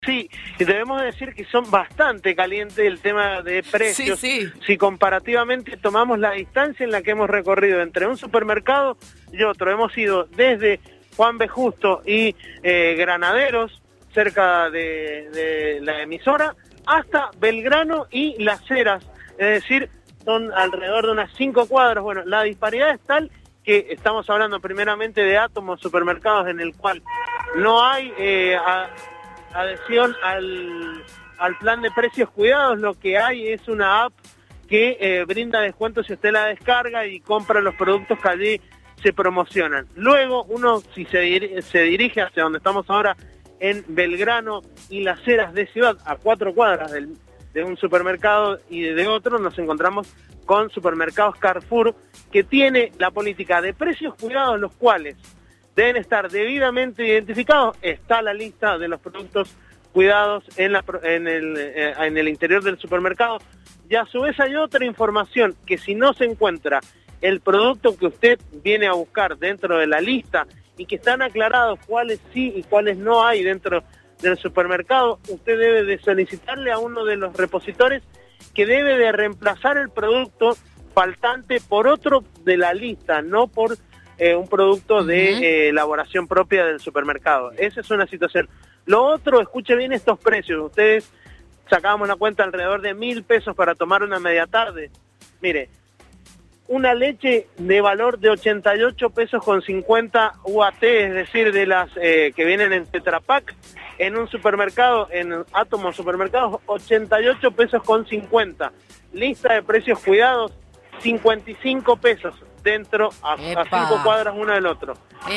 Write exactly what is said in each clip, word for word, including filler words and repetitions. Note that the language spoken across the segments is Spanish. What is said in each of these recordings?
Sí, y debemos decir que son bastante calientes el tema de precios. Sí, sí. Si comparativamente tomamos la distancia en la que hemos recorrido entre un supermercado y otro, hemos ido desde Juan B. Justo y eh, Granaderos, cerca de, de la emisora, hasta Belgrano y Las Heras, es decir, son alrededor de unas cinco cuadras. Bueno, la disparidad es tal que estamos hablando primeramente de Átomos Supermercados, en el cual no hay eh, a, adhesión al, al plan de precios cuidados. Lo que hay es una app que eh, brinda descuentos si usted la descarga y compra los productos que allí se promocionan. Luego uno, si se, dir se dirige hacia donde estamos ahora, en Belgrano y Las Heras de Ciudad, a cuatro cuadras del, de un supermercado y de otro, nos encontramos con Supermercados Carrefour, que tiene la política de precios cuidados, los cuales deben estar debidamente identificados. Está la lista de los productos cuidados en, la, en, el, eh, en el interior del supermercado, y a su vez hay otra información que si no se encuentra el producto que usted viene a buscar dentro de la lista y que están aclarados cuáles sí y cuáles no hay dentro del supermercado, usted debe de solicitarle a uno de los repositores que debe de reemplazar el producto faltante por otro de la lista, no por eh, un producto de eh, elaboración propia del supermercado. Esa es una situación. Lo otro, escuche bien estos precios. Ustedes sacábamos la cuenta alrededor de mil pesos para tomar una media tarde. Mire, una leche de valor de ochenta y ocho pesos con cincuenta U A T, es decir, de las eh, que vienen en Tetra Pak, en un supermercado, en Átomos Supermercados, ochenta y ocho pesos con cincuenta. Lista de precios cuidados, cincuenta y cinco pesos, dentro a, a cinco cuadras uno del otro.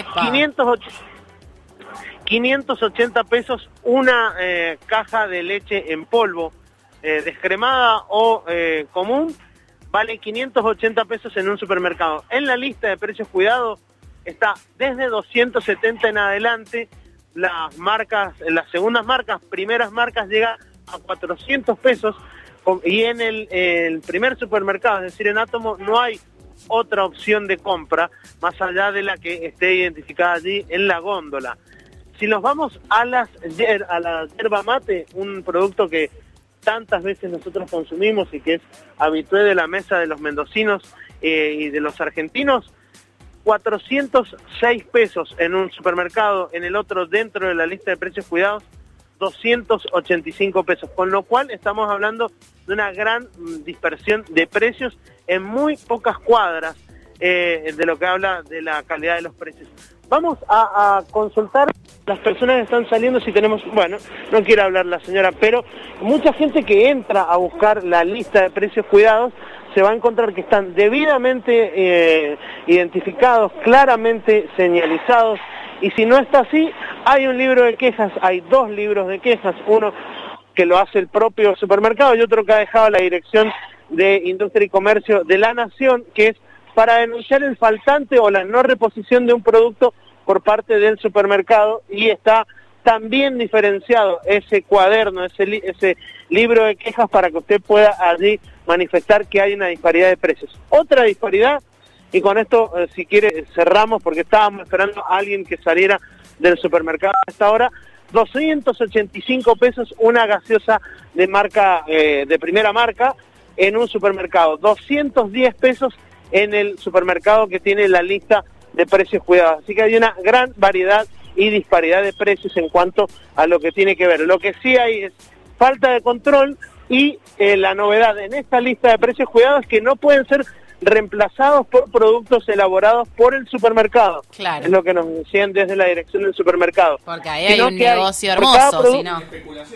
quinientos ochenta pesos una eh, caja de leche en polvo, eh, descremada o eh, común, vale quinientos ochenta pesos en un supermercado. En la lista de precios cuidados está desde doscientos setenta en adelante. Las marcas, las segundas marcas, primeras marcas llega a cuatrocientos pesos, y en el, el primer supermercado, es decir, en Átomo, no hay otra opción de compra más allá de la que esté identificada allí en la góndola. Si nos vamos a las a la yerba mate, un producto que tantas veces nosotros consumimos y que es habitué de la mesa de los mendocinos eh, y de los argentinos, cuatrocientos seis pesos en un supermercado, en el otro, dentro de la lista de precios cuidados, doscientos ochenta y cinco pesos, con lo cual estamos hablando de una gran dispersión de precios en muy pocas cuadras, eh, de lo que habla de la calidad de los precios. Vamos a, a consultar las personas que están saliendo, si tenemos, bueno, no quiere hablar la señora, pero mucha gente que entra a buscar la lista de precios cuidados se va a encontrar que están debidamente eh, identificados, claramente señalizados, y si no está así, hay un libro de quejas, hay dos libros de quejas, uno que lo hace el propio supermercado y otro que ha dejado la Dirección de Industria y Comercio de la Nación, que es para denunciar el faltante o la no reposición de un producto por parte del supermercado, y está también diferenciado ese cuaderno, ese, li ese libro de quejas, para que usted pueda allí manifestar que hay una disparidad de precios. Otra disparidad, y con esto, eh, si quiere, cerramos, porque estábamos esperando a alguien que saliera del supermercado a esta hora, doscientos ochenta y cinco pesos una gaseosa de marca eh, de primera marca en un supermercado, doscientos diez pesos en el supermercado que tiene la lista de precios cuidados. Así que hay una gran variedad y disparidad de precios en cuanto a lo que tiene que ver. Lo que sí hay es falta de control, y eh, la novedad en esta lista de precios cuidados es que no pueden ser reemplazados por productos elaborados por el supermercado. Claro. Es lo que nos decían desde la dirección del supermercado. Porque ahí hay un negocio hay, hermoso, si no.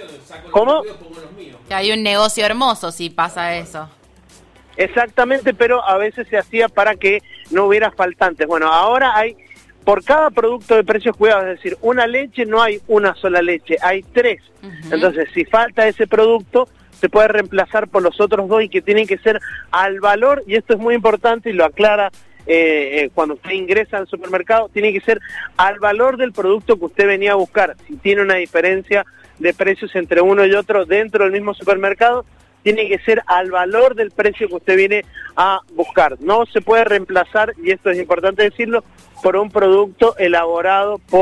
¿Cómo? Que hay un negocio hermoso si pasa eso. Exactamente, pero a veces se hacía para que no hubiera faltantes. Bueno, ahora hay, por cada producto de precios cuidados, es decir, una leche, no hay una sola leche, hay tres. Uh-huh. Entonces, si falta ese producto, se puede reemplazar por los otros dos, y que tienen que ser al valor, y esto es muy importante y lo aclara eh, eh, cuando usted ingresa al supermercado, tiene que ser al valor del producto que usted venía a buscar. Si tiene una diferencia de precios entre uno y otro dentro del mismo supermercado, tiene que ser al valor del precio que usted viene a buscar. No se puede reemplazar, y esto es importante decirlo, por un producto elaborado por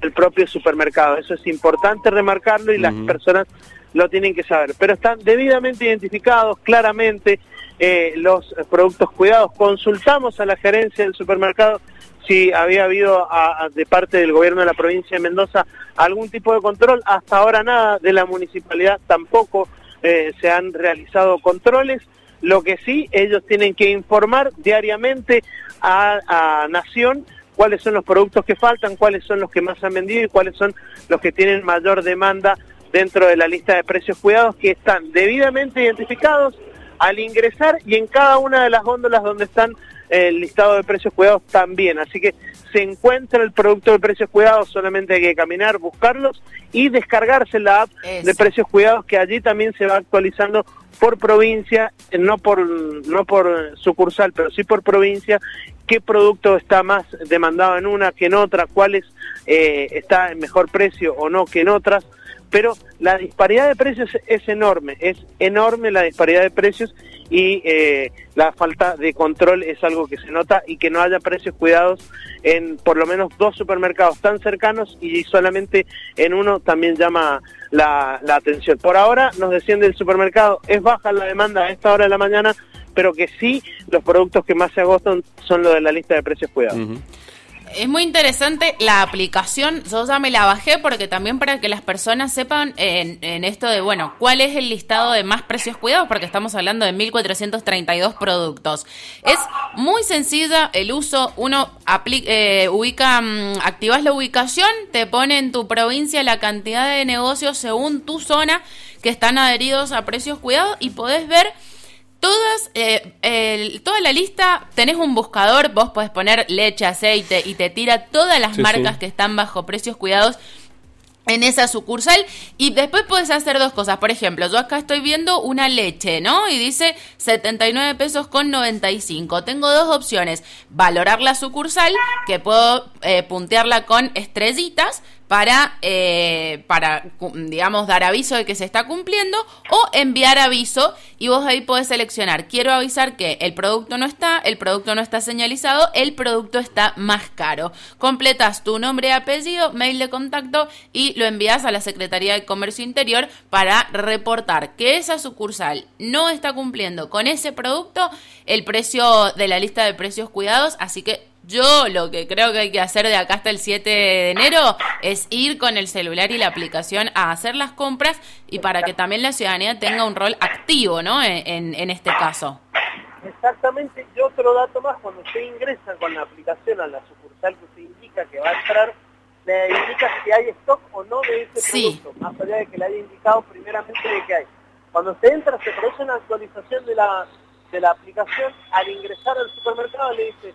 el propio supermercado. Eso es importante remarcarlo y uh-huh. las personas lo tienen que saber. Pero están debidamente identificados, claramente, eh, los productos cuidados. Consultamos a la gerencia del supermercado si había habido a, a, de parte del gobierno de la provincia de Mendoza algún tipo de control. Hasta ahora nada, de la municipalidad tampoco eh, se han realizado controles. Lo que sí, ellos tienen que informar diariamente a, a Nación cuáles son los productos que faltan, cuáles son los que más han vendido y cuáles son los que tienen mayor demanda dentro de la lista de precios cuidados, que están debidamente identificados al ingresar y en cada una de las góndolas donde están eh, el listado de precios cuidados también. Así que se encuentra el producto de precios cuidados, solamente hay que caminar, buscarlos y descargarse la app Eso. de precios cuidados, que allí también se va actualizando por provincia, no por no por sucursal, pero sí por provincia, qué producto está más demandado en una que en otra, cuáles eh, está en mejor precio o no que en otras, pero la disparidad de precios es enorme, es enorme la disparidad de precios y eh, la falta de control es algo que se nota, y que no haya precios cuidados en por lo menos dos supermercados tan cercanos y solamente en uno también llama la, la atención. Por ahora nos desciende el supermercado, es baja la demanda a esta hora de la mañana, pero que sí los productos que más se agotan son los de la lista de precios cuidados. Uh-huh. Es muy interesante la aplicación, yo ya me la bajé porque también para que las personas sepan en, en esto de, bueno, cuál es el listado de más precios cuidados, porque estamos hablando de mil cuatrocientos treinta y dos productos. Es muy sencilla el uso, uno apli- eh, ubica, um, activas la ubicación, te pone en tu provincia la cantidad de negocios según tu zona que están adheridos a precios cuidados y podés ver Todas, eh, el, toda la lista, tenés un buscador, vos podés poner leche, aceite y te tira todas las sí, marcas sí. que están bajo precios cuidados en esa sucursal, y después puedes hacer dos cosas. Por ejemplo, yo acá estoy viendo una leche, ¿no? Y dice setenta y nueve pesos con noventa y cinco. Tengo dos opciones: valorar la sucursal, que puedo eh, puntearla con estrellitas para, eh, para, digamos, dar aviso de que se está cumpliendo, o enviar aviso, y vos ahí podés seleccionar: quiero avisar que el producto no está, el producto no está señalizado, el producto está más caro. Completas tu nombre y apellido, mail de contacto y lo envías a la Secretaría de Comercio Interior para reportar que esa sucursal no está cumpliendo con ese producto el precio de la lista de precios cuidados. Así que yo lo que creo que hay que hacer de acá hasta el siete de enero es ir con el celular y la aplicación a hacer las compras, y para que también la ciudadanía tenga un rol activo, ¿no? En, en, en este caso. Exactamente. Y otro dato más: cuando usted ingresa con la aplicación a la sucursal que usted indica que va a entrar, le indica si hay stock o no de ese sí. producto, más allá de que le haya indicado primeramente de que hay. Cuando usted entra, se produce una actualización de la, de la aplicación. Al ingresar al supermercado le dice: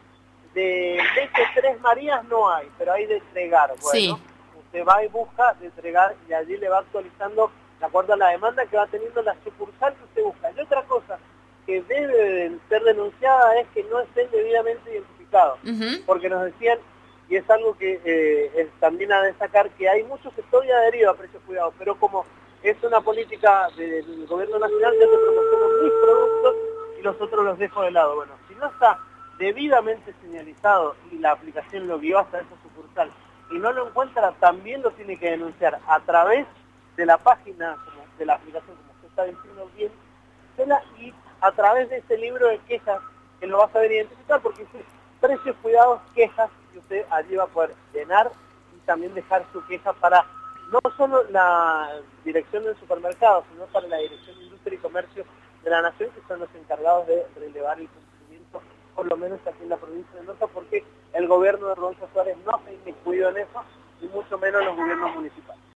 de leche Tres Marías no hay, pero hay de entregar. Bueno, sí. usted va y busca de entregar, y allí le va actualizando de acuerdo a la demanda que va teniendo la sucursal que usted busca. Y otra cosa que debe ser denunciada es que no estén debidamente identificados, uh-huh. porque nos decían, y es algo que eh, es también a destacar, que hay muchos que estoy adheridos a precios cuidados, pero como es una política del gobierno nacional, yo te promociono mis productos y los otros los dejo de lado. Bueno, si no está debidamente señalizado y la aplicación lo guió hasta esa sucursal y no lo encuentra, también lo tiene que denunciar a través de la página de la aplicación, como usted está diciendo bien, y a través de ese libro de quejas que lo va a saber identificar, porque dice precios cuidados, quejas, y usted allí va a poder llenar y también dejar su queja para no solo la dirección del supermercado, sino para la Dirección de Industria y Comercio de la Nación, que son los encargados de relevar el cumplimiento, por lo menos aquí en la provincia de Mendoza, porque el gobierno de Rodolfo Suárez no se inmiscuido en eso, y mucho menos los gobiernos municipales.